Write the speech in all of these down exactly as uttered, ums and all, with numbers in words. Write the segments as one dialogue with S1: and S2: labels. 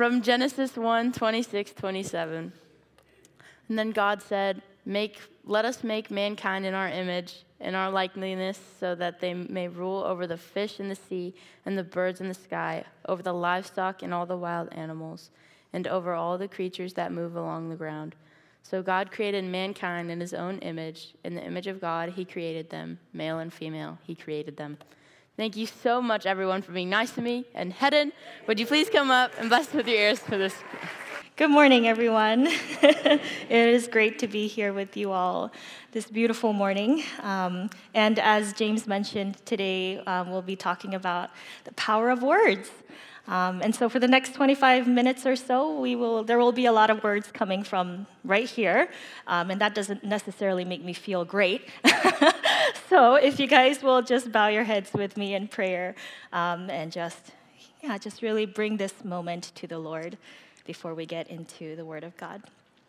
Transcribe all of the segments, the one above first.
S1: from Genesis one, twenty-six, twenty-seven. And then God said, "Make, let us make mankind in our image, in our likeness, so that they may rule over the fish in the sea and the birds in the sky, over the livestock and all the wild animals, and over all the creatures that move along the ground." So God created mankind in his own image. In the image of God, he created them. Male and female, he created them. Thank you so much, everyone, for being nice to me. And Hedden, would you please come up and bless with your ears for this?
S2: Good morning, everyone. It is great to be here with you all this beautiful morning. Um, and as James mentioned, today um, we'll be talking about the power of words. Um, and so for the next twenty-five minutes or so, we will there will be a lot of words coming from right here. Um, and that doesn't necessarily make me feel great. So if you guys will just bow your heads with me in prayer um, and just, yeah, just really bring this moment to the Lord before we get into the Word of God.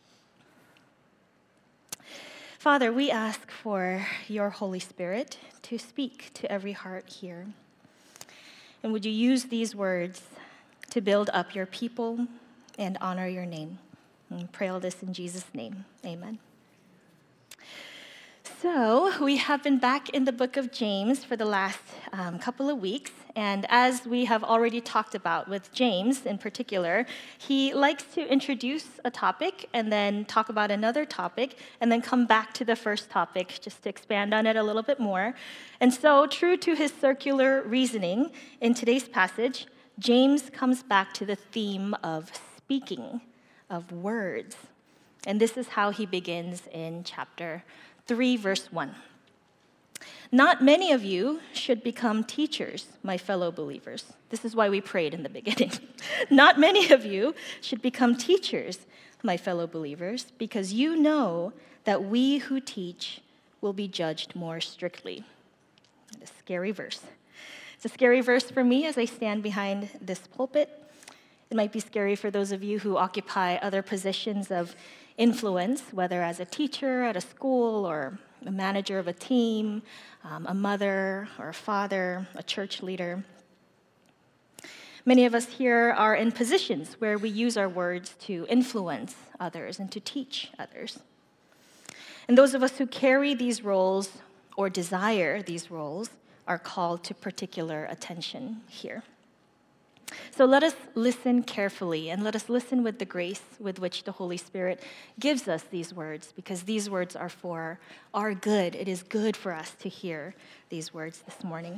S2: Father, we ask for your Holy Spirit to speak to every heart here. And would you use these words to build up your people and honor your name? And we pray all this in Jesus' name. Amen. So we have been back in the book of James for the last um, couple of weeks, and as we have already talked about with James in particular, he likes to introduce a topic and then talk about another topic and then come back to the first topic just to expand on it a little bit more. And so, true to his circular reasoning, in today's passage, James comes back to the theme of speaking, of words. And this is how he begins in chapter three, verse one. "Not many of you should become teachers, my fellow believers." This is why we prayed in the beginning. "Not many of you should become teachers, my fellow believers, because you know that we who teach will be judged more strictly." A scary verse. It's a scary verse for me as I stand behind this pulpit. It might be scary for those of you who occupy other positions of influence, whether as a teacher at a school or a manager of a team, um, a mother or a father, a church leader. Many of us here are in positions where we use our words to influence others and to teach others. And those of us who carry these roles or desire these roles are called to particular attention here. So let us listen carefully, and let us listen with the grace with which the Holy Spirit gives us these words, because these words are for our good. It is good for us to hear these words this morning.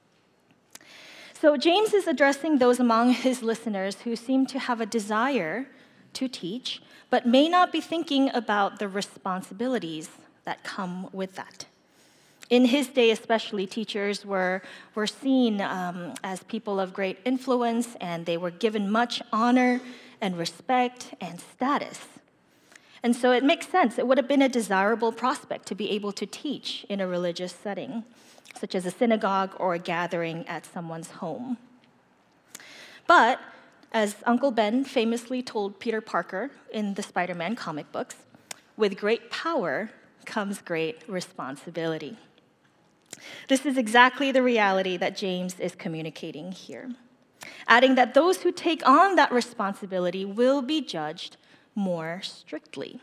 S2: So James is addressing those among his listeners who seem to have a desire to teach, but may not be thinking about the responsibilities that come with that. In his day especially, teachers were, were seen um, as people of great influence, and they were given much honor and respect and status. And so it makes sense. It would have been a desirable prospect to be able to teach in a religious setting, such as a synagogue or a gathering at someone's home. But, as Uncle Ben famously told Peter Parker in the Spider-Man comic books, with great power comes great responsibility. This is exactly the reality that James is communicating here, adding that those who take on that responsibility will be judged more strictly.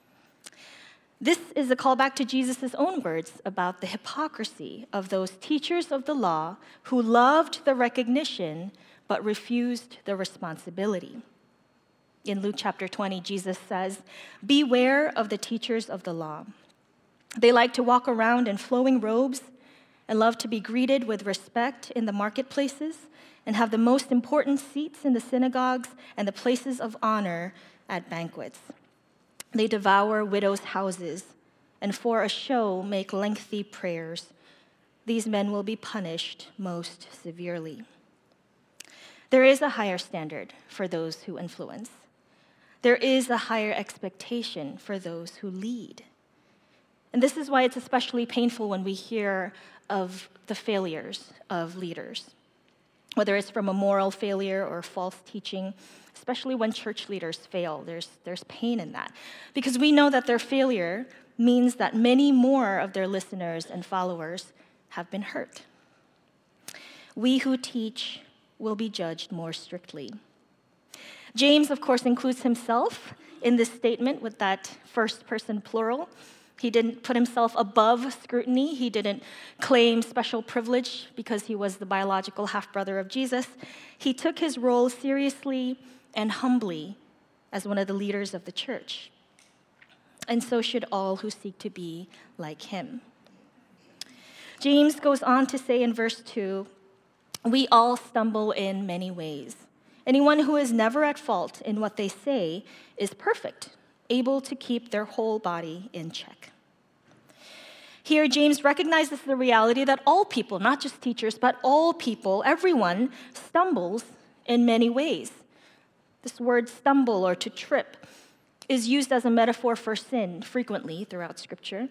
S2: This is a callback to Jesus' own words about the hypocrisy of those teachers of the law who loved the recognition but refused the responsibility. In Luke chapter twenty, Jesus says, "Beware of the teachers of the law. They like to walk around in flowing robes and love to be greeted with respect in the marketplaces and have the most important seats in the synagogues and the places of honor at banquets. They devour widows' houses and for a show make lengthy prayers. These men will be punished most severely." There is a higher standard for those who influence. There is a higher expectation for those who lead. And this is why it's especially painful when we hear of the failures of leaders, whether it's from a moral failure or false teaching, especially when church leaders fail. There's, there's pain in that, because we know that their failure means that many more of their listeners and followers have been hurt. We who teach will be judged more strictly. James, of course, includes himself in this statement with that first person plural. He didn't put himself above scrutiny. He didn't claim special privilege because he was the biological half-brother of Jesus. He took his role seriously and humbly as one of the leaders of the church. And so should all who seek to be like him. James goes on to say in verse two, we all stumble in many ways. Anyone who is never at fault in what they say is perfect, able to keep their whole body in check. Here, James recognizes the reality that all people, not just teachers, but all people, everyone, stumbles in many ways. This word stumble or to trip is used as a metaphor for sin frequently throughout Scripture.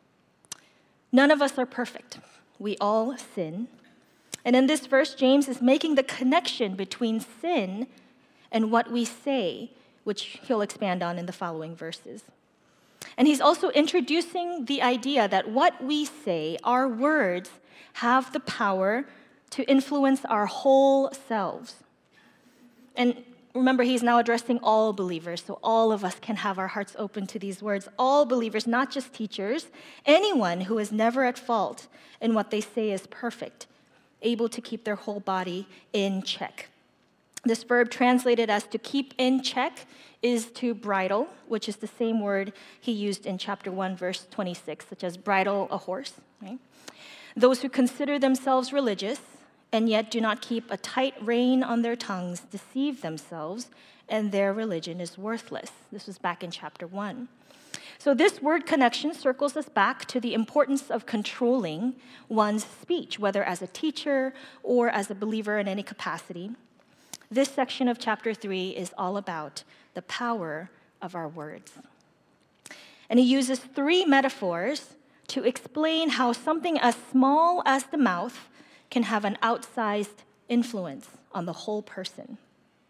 S2: None of us are perfect. We all sin. And in this verse, James is making the connection between sin and what we say, which he'll expand on in the following verses. And he's also introducing the idea that what we say, our words, have the power to influence our whole selves. And remember, he's now addressing all believers, so all of us can have our hearts open to these words. All believers, not just teachers, anyone who is never at fault in what they say is perfect, able to keep their whole body in check. This verb translated as to keep in check is to bridle, which is the same word he used in chapter one, verse twenty-six, such as bridle a horse. Right? Those who consider themselves religious and yet do not keep a tight rein on their tongues deceive themselves, and their religion is worthless. This was back in chapter one. So this word connection circles us back to the importance of controlling one's speech, whether as a teacher or as a believer in any capacity. This section of chapter three is all about the power of our words. And he uses three metaphors to explain how something as small as the mouth can have an outsized influence on the whole person.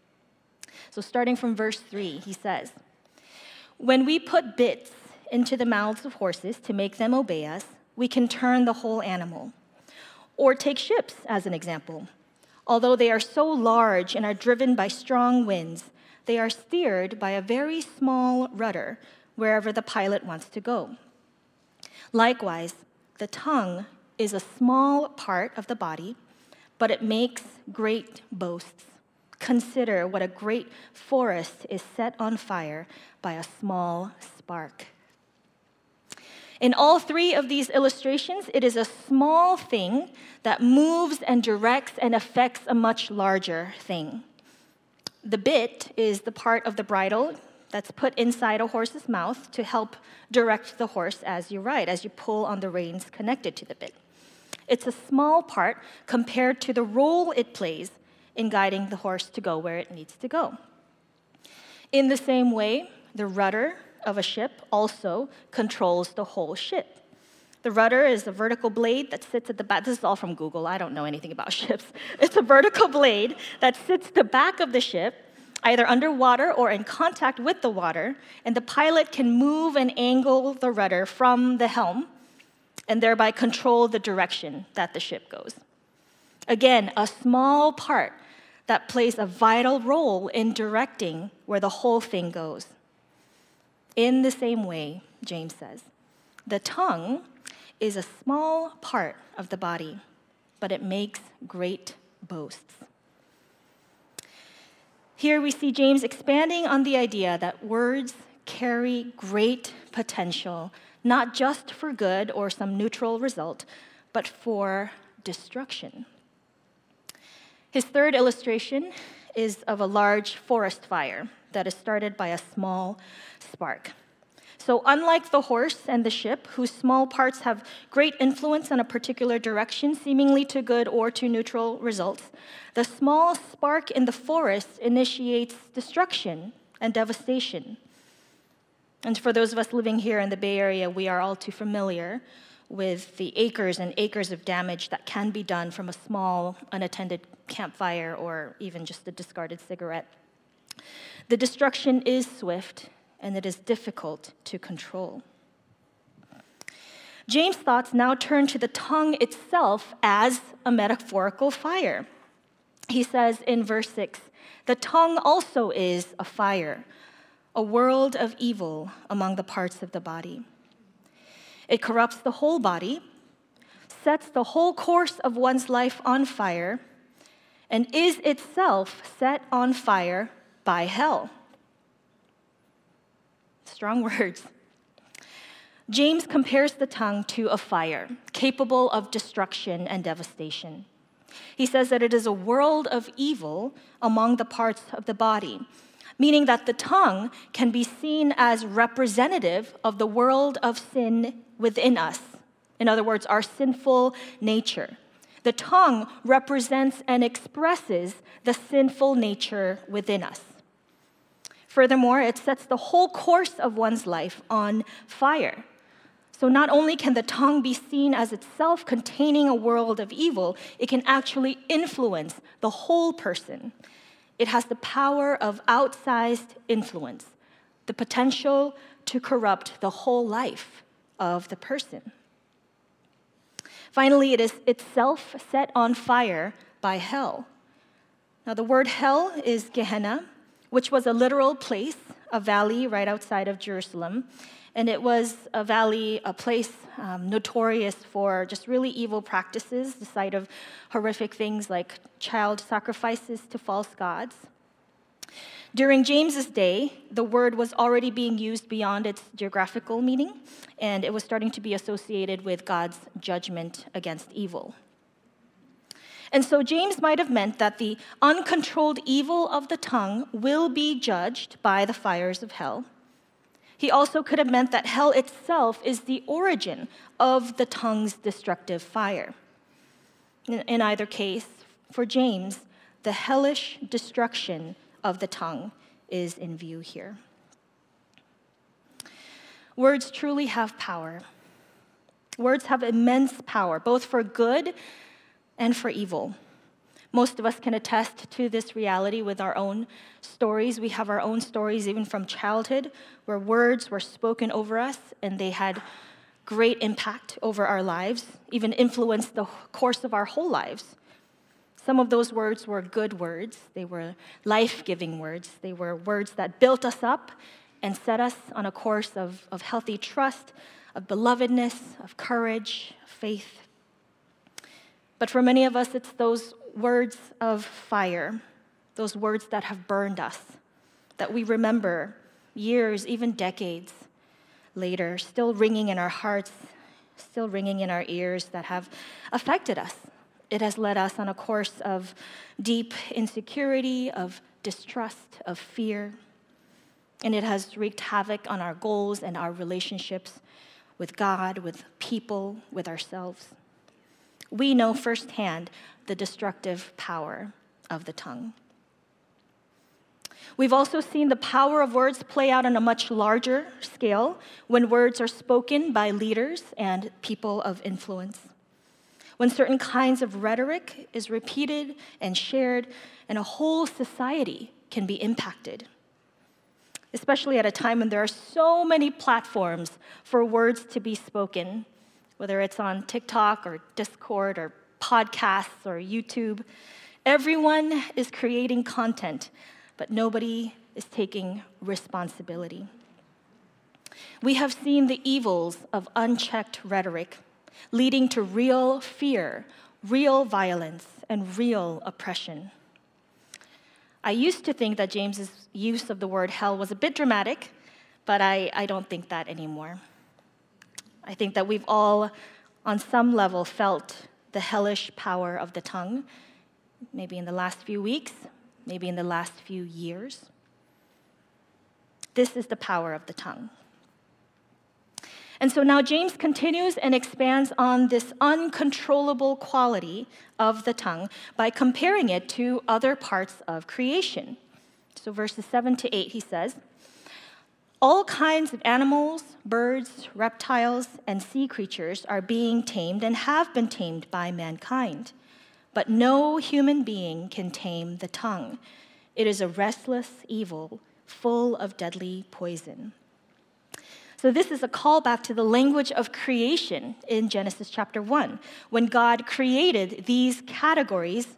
S2: So starting from verse three, he says, when we put bits into the mouths of horses to make them obey us, we can turn the whole animal. Or take ships as an example. Although they are so large and are driven by strong winds, they are steered by a very small rudder wherever the pilot wants to go. Likewise, the tongue is a small part of the body, but it makes great boasts. Consider what a great forest is set on fire by a small spark. In all three of these illustrations, it is a small thing that moves and directs and affects a much larger thing. The bit is the part of the bridle that's put inside a horse's mouth to help direct the horse as you ride, as you pull on the reins connected to the bit. It's a small part compared to the role it plays in guiding the horse to go where it needs to go. In the same way, the rudder of a ship also controls the whole ship. The rudder is a vertical blade that sits at the back. This is all from Google. I don't know anything about ships. It's a vertical blade that sits at the back of the ship, either underwater or in contact with the water, and the pilot can move and angle the rudder from the helm and thereby control the direction that the ship goes. Again, a small part that plays a vital role in directing where the whole thing goes. In the same way, James says, the tongue is a small part of the body, but it makes great boasts. Here we see James expanding on the idea that words carry great potential, not just for good or some neutral result, but for destruction. His third illustration is of a large forest fire that is started by a small spark. So unlike the horse and the ship, whose small parts have great influence in a particular direction, seemingly to good or to neutral results, the small spark in the forest initiates destruction and devastation. And for those of us living here in the Bay Area, we are all too familiar with the acres and acres of damage that can be done from a small, unattended campfire or even just a discarded cigarette. The destruction is swift, and it is difficult to control. James' thoughts now turn to the tongue itself as a metaphorical fire. He says in verse six, "The tongue also is a fire, a world of evil among the parts of the body. It corrupts the whole body, sets the whole course of one's life on fire, and is itself set on fire by hell." Strong words. James compares the tongue to a fire, capable of destruction and devastation. He says that it is a world of evil among the parts of the body, meaning that the tongue can be seen as representative of the world of sin within us. In other words, our sinful nature. The tongue represents and expresses the sinful nature within us. Furthermore, it sets the whole course of one's life on fire. So not only can the tongue be seen as itself containing a world of evil, it can actually influence the whole person. It has the power of outsized influence, the potential to corrupt the whole life of the person. Finally, it is itself set on fire by hell. Now, the word hell is Gehenna, which was a literal place, a valley right outside of Jerusalem. And it was a valley, a place um, notorious for just really evil practices, the site of horrific things like child sacrifices to false gods. During James's day, the word was already being used beyond its geographical meaning, and it was starting to be associated with God's judgment against evil. And so James might have meant that the uncontrolled evil of the tongue will be judged by the fires of hell. He also could have meant that hell itself is the origin of the tongue's destructive fire. In, in either case, for James, the hellish destruction of the tongue is in view here. Words truly have power. Words have immense power, both for good and for evil. Most of us can attest to this reality with our own stories. We have our own stories, even from childhood, where words were spoken over us and they had great impact over our lives, even influenced the course of our whole lives. Some of those words were good words. They were life-giving words. They were words that built us up and set us on a course of, of healthy trust, of belovedness, of courage, faith. But for many of us, it's those words of fire, those words that have burned us, that we remember years, even decades later, still ringing in our hearts, still ringing in our ears, that have affected us. It has led us on a course of deep insecurity, of distrust, of fear, and it has wreaked havoc on our goals and our relationships with God, with people, with ourselves. We know firsthand the destructive power of the tongue. We've also seen the power of words play out on a much larger scale when words are spoken by leaders and people of influence. When certain kinds of rhetoric is repeated and shared, and a whole society can be impacted. Especially at a time when there are so many platforms for words to be spoken, whether it's on TikTok or Discord or podcasts or YouTube. Everyone is creating content, but nobody is taking responsibility. We have seen the evils of unchecked rhetoric, leading to real fear, real violence, and real oppression. I used to think that James's use of the word hell was a bit dramatic, but I, I don't think that anymore. I think that we've all, on some level, felt the hellish power of the tongue, maybe in the last few weeks, maybe in the last few years. This is the power of the tongue. And so now James continues and expands on this uncontrollable quality of the tongue by comparing it to other parts of creation. So verses seven to eight, he says, "All kinds of animals, birds, reptiles, and sea creatures are being tamed and have been tamed by mankind. But no human being can tame the tongue. It is a restless evil, full of deadly poison." So this is a callback to the language of creation in Genesis chapter one, when God created these categories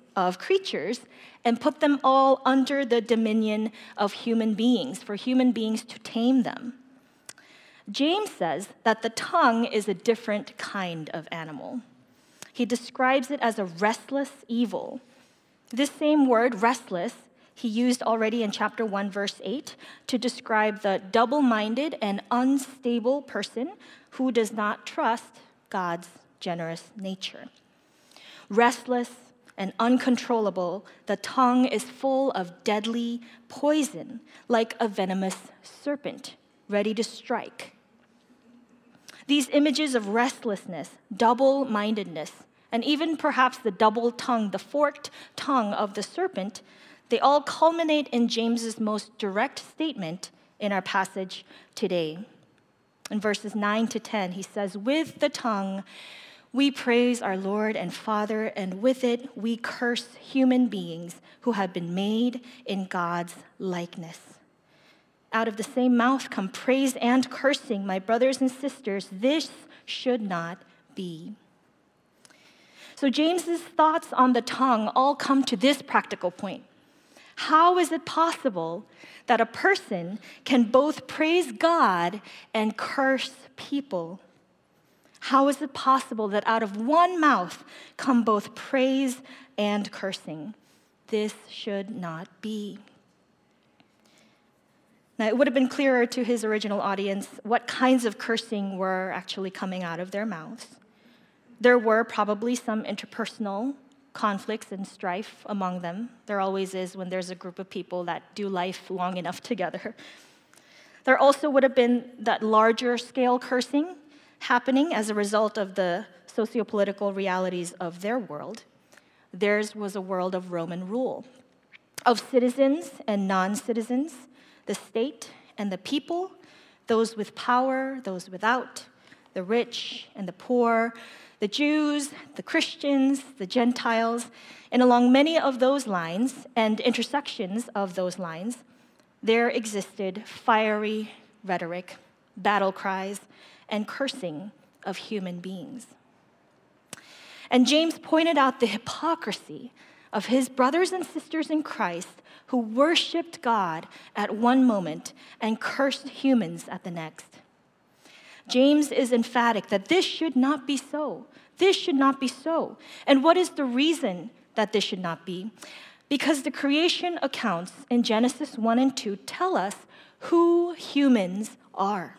S2: of creatures and put them all under the dominion of human beings, for human beings to tame them. James says that the tongue is a different kind of animal. He describes it as a restless evil. This same word, restless, he used already in chapter one, verse eight, to describe the double-minded and unstable person who does not trust God's generous nature. Restless and uncontrollable, the tongue is full of deadly poison, like a venomous serpent, ready to strike. These images of restlessness, double-mindedness, and even perhaps the double tongue, the forked tongue of the serpent, they all culminate in James's most direct statement in our passage today. In verses nine to ten, he says, "With the tongue we praise our Lord and Father, and with it we curse human beings who have been made in God's likeness. Out of the same mouth come praise and cursing. My brothers and sisters, this should not be." So James's thoughts on the tongue all come to this practical point. How is it possible that a person can both praise God and curse people? How is it possible that out of one mouth come both praise and cursing? This should not be. Now, it would have been clearer to his original audience what kinds of cursing were actually coming out of their mouths. There were probably some interpersonal conflicts and strife among them. There always is when there's a group of people that do life long enough together. There also would have been that larger scale cursing happening as a result of the sociopolitical realities of their world. Theirs was a world of Roman rule, of citizens and non-citizens, the state and the people, those with power, those without, the rich and the poor, the Jews, the Christians, the Gentiles, and along many of those lines and intersections of those lines, there existed fiery rhetoric, battle cries, and cursing of human beings. And James pointed out the hypocrisy of his brothers and sisters in Christ who worshiped God at one moment and cursed humans at the next. James is emphatic that this should not be so. This should not be so. And what is the reason that this should not be? Because the creation accounts in Genesis one and two tell us who humans are.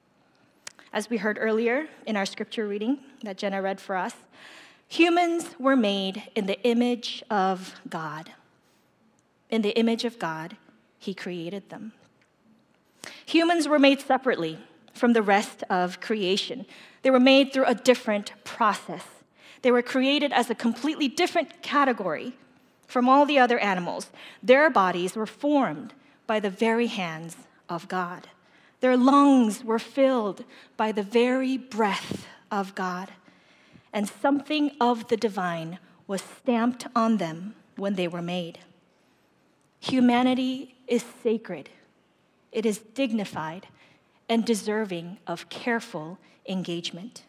S2: As we heard earlier in our scripture reading that Jenna read for us, humans were made in the image of God. In the image of God, he created them. Humans were made separately from the rest of creation. They were made through a different process. They were created as a completely different category from all the other animals. Their bodies were formed by the very hands of God. Their lungs were filled by the very breath of God. And something of the divine was stamped on them when they were made. Humanity is sacred. It is dignified and deserving of careful engagement.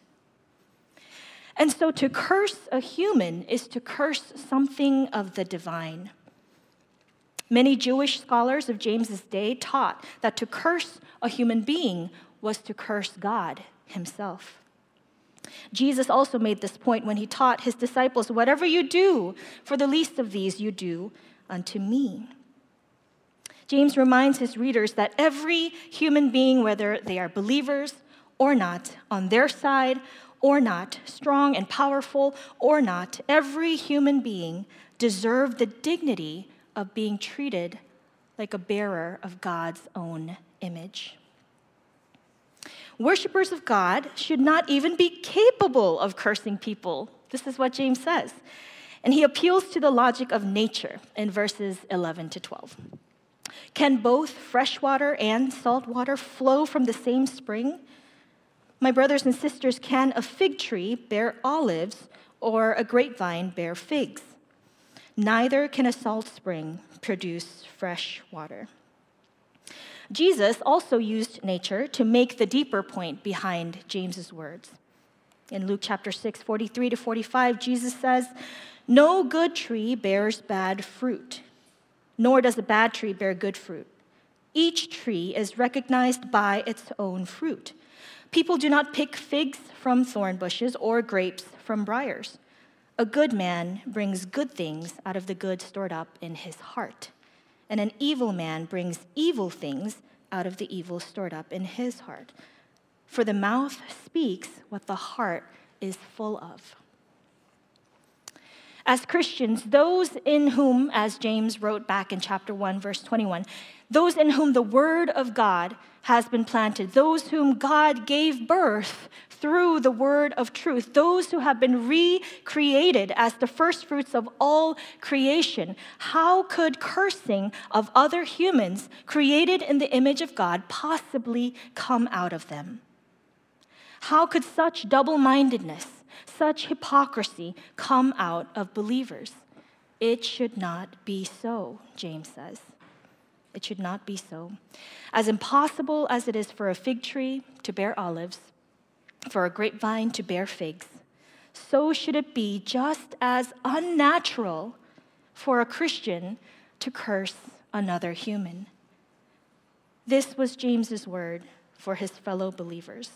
S2: And so to curse a human is to curse something of the divine. Many Jewish scholars of James's day taught that to curse a human being was to curse God himself. Jesus also made this point when he taught his disciples, "Whatever you do for the least of these, you do unto me." James reminds his readers that every human being, whether they are believers or not, on their side or not, strong and powerful or not, every human being deserved the dignity of being treated like a bearer of God's own image. Worshippers of God should not even be capable of cursing people. This is what James says. And he appeals to the logic of nature in verses eleven to twelve. Can both fresh water and salt water flow from the same spring? My brothers and sisters, can a fig tree bear olives or a grapevine bear figs? Neither can a salt spring produce fresh water. Jesus also used nature to make the deeper point behind James's words. In Luke chapter six, forty-three to forty-five, Jesus says, No good tree bears bad fruit, nor does a bad tree bear good fruit. Each tree is recognized by its own fruit. People do not pick figs from thorn bushes or grapes from briars. A good man brings good things out of the good stored up in his heart, and an evil man brings evil things out of the evil stored up in his heart. For the mouth speaks what the heart is full of. As Christians, those in whom, as James wrote back in chapter one, verse twenty-one, those in whom the word of God has been planted, those whom God gave birth through the word of truth, those who have been recreated as the first fruits of all creation, how could cursing of other humans created in the image of God possibly come out of them? How could such double-mindedness, such hypocrisy come out of believers? It should not be so, James says. It should not be so. As impossible as it is for a fig tree to bear olives, for a grapevine to bear figs, so should it be just as unnatural for a Christian to curse another human. This was James's word for his fellow believers.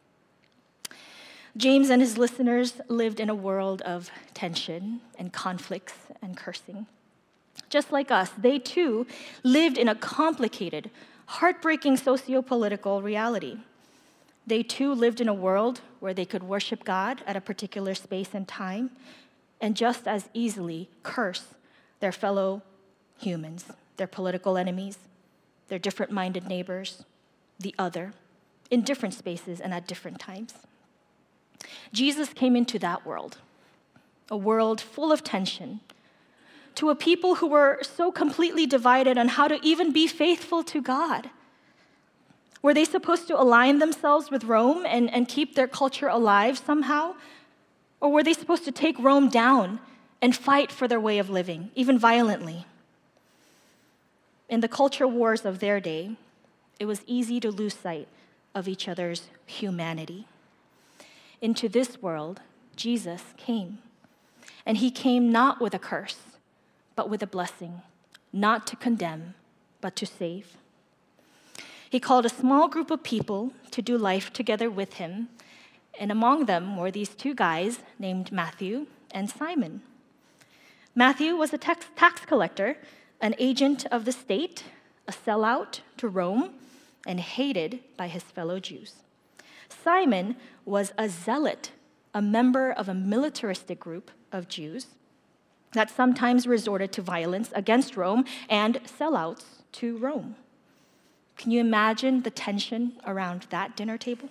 S2: James and his listeners lived in a world of tension and conflicts and cursing. Just like us, they too lived in a complicated, heartbreaking socio-political reality. They too lived in a world where they could worship God at a particular space and time, and just as easily curse their fellow humans, their political enemies, their different-minded neighbors, the other, in different spaces and at different times. Jesus came into that world, a world full of tension, to a people who were so completely divided on how to even be faithful to God. Were they supposed to align themselves with Rome and, and keep their culture alive somehow? Or were they supposed to take Rome down and fight for their way of living, even violently? In the culture wars of their day, it was easy to lose sight of each other's humanity. Into this world, Jesus came. And he came not with a curse, but with a blessing, not to condemn, but to save. He called a small group of people to do life together with him, and among them were these two guys named Matthew and Simon. Matthew was a tax, tax collector, an agent of the state, a sellout to Rome, and hated by his fellow Jews. Simon was a zealot, a member of a militaristic group of Jews that sometimes resorted to violence against Rome and sellouts to Rome. Can you imagine the tension around that dinner table?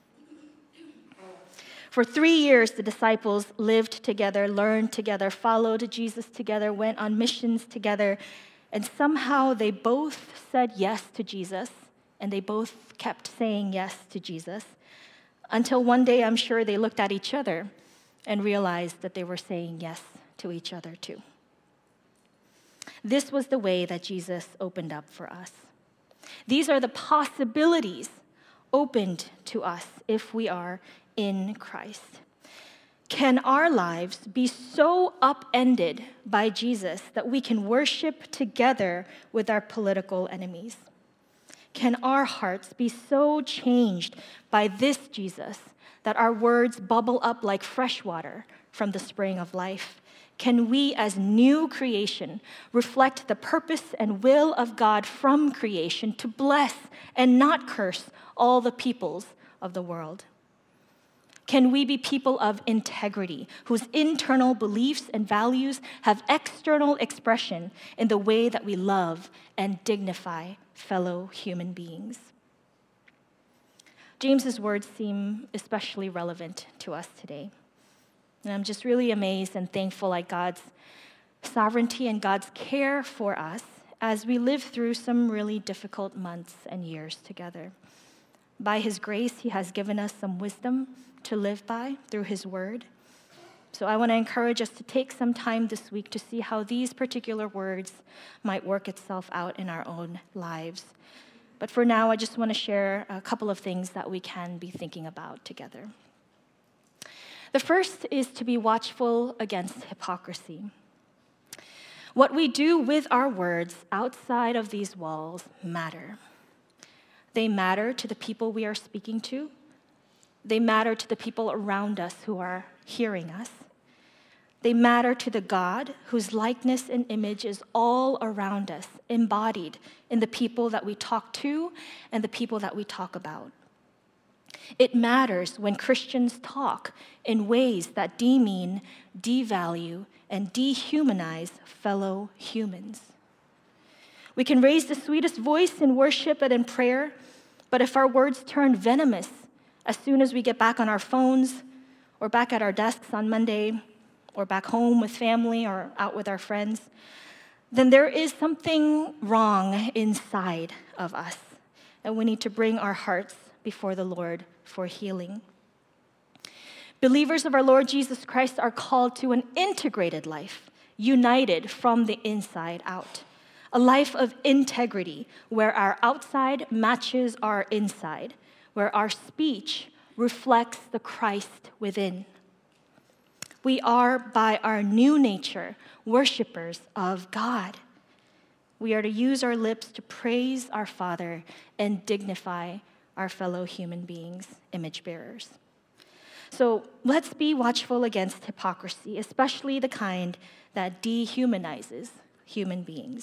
S2: For three years, the disciples lived together, learned together, followed Jesus together, went on missions together, and somehow they both said yes to Jesus, and they both kept saying yes to Jesus, until one day, I'm sure they looked at each other and realized that they were saying yes to each other too. This was the way that Jesus opened up for us. These are the possibilities opened to us if we are in Christ. Can our lives be so upended by Jesus that we can worship together with our political enemies? Can our hearts be so changed by this Jesus that our words bubble up like fresh water from the spring of life? Can we, as new creation, reflect the purpose and will of God from creation to bless and not curse all the peoples of the world? Can we be people of integrity, whose internal beliefs and values have external expression in the way that we love and dignify fellow human beings? James's words seem especially relevant to us today. And I'm just really amazed and thankful at God's sovereignty and God's care for us as we live through some really difficult months and years together. By his grace, he has given us some wisdom to live by through his word. So I want to encourage us to take some time this week to see how these particular words might work itself out in our own lives. But for now, I just want to share a couple of things that we can be thinking about together. The first is to be watchful against hypocrisy. What we do with our words outside of these walls matter. They matter to the people we are speaking to. They matter to the people around us who are hearing us. They matter to the God whose likeness and image is all around us, embodied in the people that we talk to and the people that we talk about. It matters when Christians talk in ways that demean, devalue, and dehumanize fellow humans. We can raise the sweetest voice in worship and in prayer, but if our words turn venomous as soon as we get back on our phones or back at our desks on Monday or back home with family or out with our friends, then there is something wrong inside of us, and we need to bring our hearts before the Lord for healing. Believers of our Lord Jesus Christ are called to an integrated life, united from the inside out. A life of integrity where our outside matches our inside, where our speech reflects the Christ within. We are, by our new nature, worshipers of God. We are to use our lips to praise our Father and dignify our fellow human beings, image bearers. So let's be watchful against hypocrisy, especially the kind that dehumanizes human beings.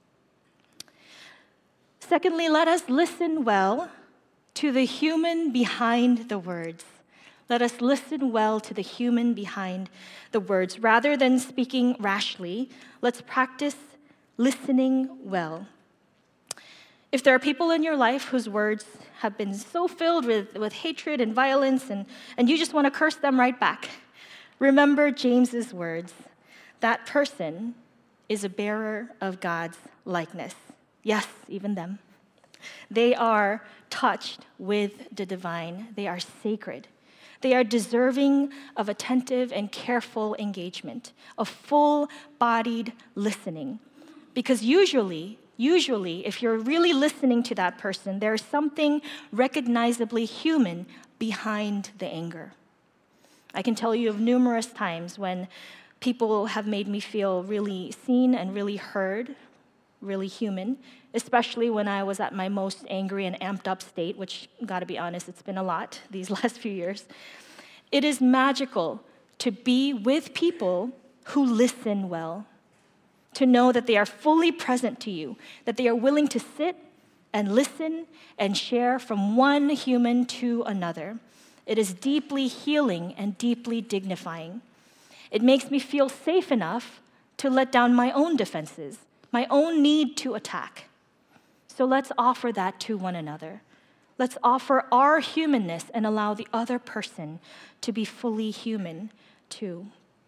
S2: Secondly, let us listen well to the human behind the words. Let us listen well to the human behind the words. Rather than speaking rashly, let's practice listening well. If there are people in your life whose words have been so filled with, with hatred and violence, and, and you just want to curse them right back, remember James's words. That person is a bearer of God's likeness. Yes, even them. They are touched with the divine. They are sacred. They are deserving of attentive and careful engagement, of full-bodied listening. Because usually, usually, if you're really listening to that person, there's something recognizably human behind the anger. I can tell you of numerous times when people have made me feel really seen and really heard, really human, especially when I was at my most angry and amped up state, which, gotta be honest, it's been a lot these last few years. It is magical to be with people who listen well, to know that they are fully present to you, that they are willing to sit and listen and share from one human to another. It is deeply healing and deeply dignifying. It makes me feel safe enough to let down my own defenses, my own need to attack. So let's offer that to one another. Let's offer our humanness and allow the other person to be fully human too.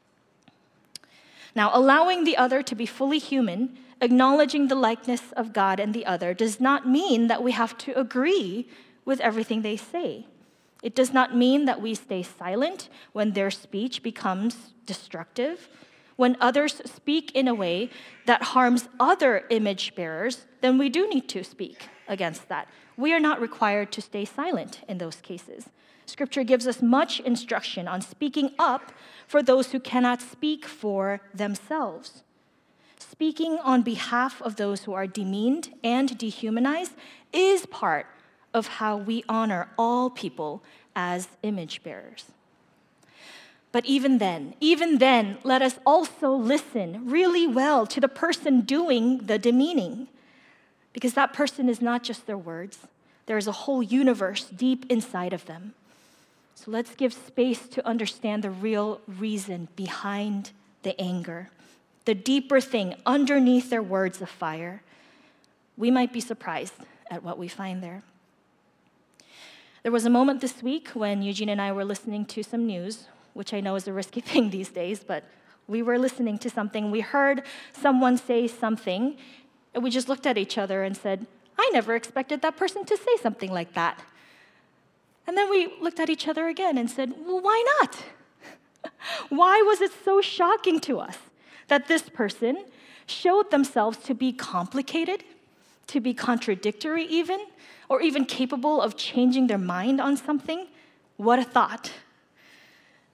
S2: Now, allowing the other to be fully human, acknowledging the likeness of God and the other, does not mean that we have to agree with everything they say. It does not mean that we stay silent when their speech becomes destructive. When others speak in a way that harms other image bearers, then we do need to speak against that. We are not required to stay silent in those cases. Scripture gives us much instruction on speaking up for those who cannot speak for themselves. Speaking on behalf of those who are demeaned and dehumanized is part of how we honor all people as image bearers. But even then, even then, let us also listen really well to the person doing the demeaning, because that person is not just their words. There is a whole universe deep inside of them. So let's give space to understand the real reason behind the anger, the deeper thing underneath their words of fire. We might be surprised at what we find there. There was a moment this week when Eugene and I were listening to some news, which I know is a risky thing these days, but we were listening to something. We heard someone say something, and we just looked at each other and said, I never expected that person to say something like that. And then we looked at each other again and said, well, why not? Why was it so shocking to us that this person showed themselves to be complicated, to be contradictory even, or even capable of changing their mind on something? What a thought.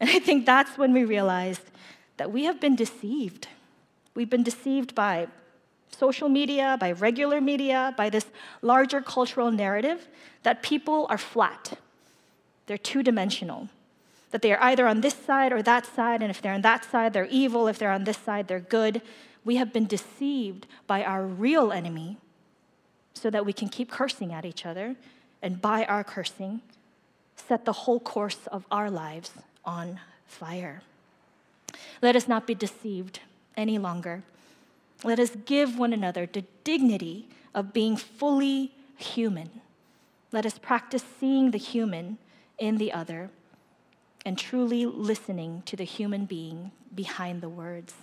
S2: And I think that's when we realized that we have been deceived. We've been deceived by social media, by regular media, by this larger cultural narrative that people are flat. They're two-dimensional. That they are either on this side or that side, and if they're on that side, they're evil. If they're on this side, they're good. We have been deceived by our real enemy so that we can keep cursing at each other, and by our cursing, set the whole course of our lives on fire. Let us not be deceived any longer. Let us give one another the dignity of being fully human. Let us practice seeing the human in the other and truly listening to the human being behind the words.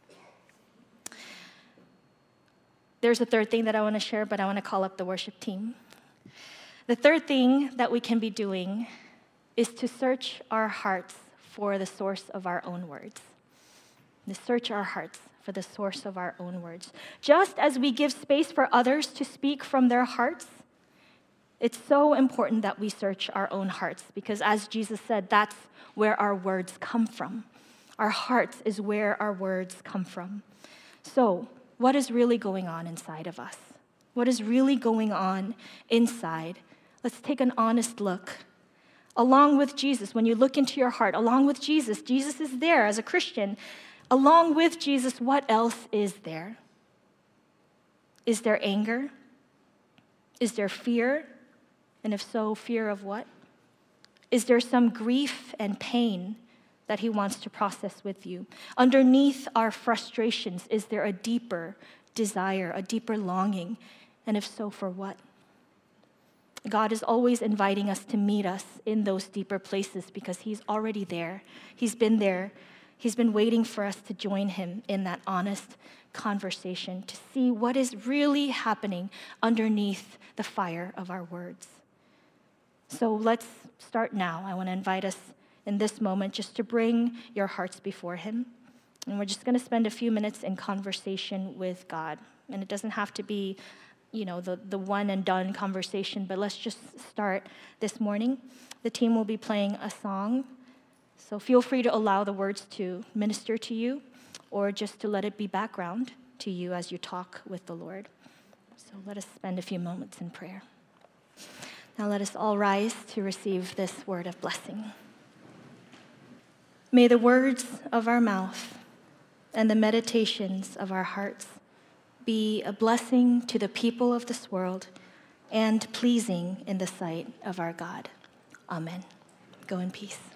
S2: There's a third thing that I want to share, but I want to call up the worship team. The third thing that we can be doing is to search our hearts for the source of our own words. To search our hearts for the source of our own words. Just as we give space for others to speak from their hearts, it's so important that we search our own hearts, because as Jesus said, that's where our words come from. Our hearts is where our words come from. So, what is really going on inside of us? What is really going on inside? Let's take an honest look. Along with Jesus, when you look into your heart, along with Jesus, Jesus is there as a Christian. Along with Jesus, what else is there? Is there anger? Is there fear? And if so, fear of what? Is there some grief and pain that he wants to process with you? Underneath our frustrations, is there a deeper desire, a deeper longing? And if so, for what? God is always inviting us to meet us in those deeper places because he's already there. He's been there. He's been waiting for us to join him in that honest conversation to see what is really happening underneath the fire of our words. So let's start now. I want to invite us in this moment just to bring your hearts before him. And we're just going to spend a few minutes in conversation with God. And it doesn't have to be, you know, the, the one and done conversation, but let's just start this morning. The team will be playing a song. So feel free to allow the words to minister to you or just to let it be background to you as you talk with the Lord. So let us spend a few moments in prayer. Now let us all rise to receive this word of blessing. May the words of our mouth and the meditations of our hearts be a blessing to the people of this world and pleasing in the sight of our God. Amen. Go in peace.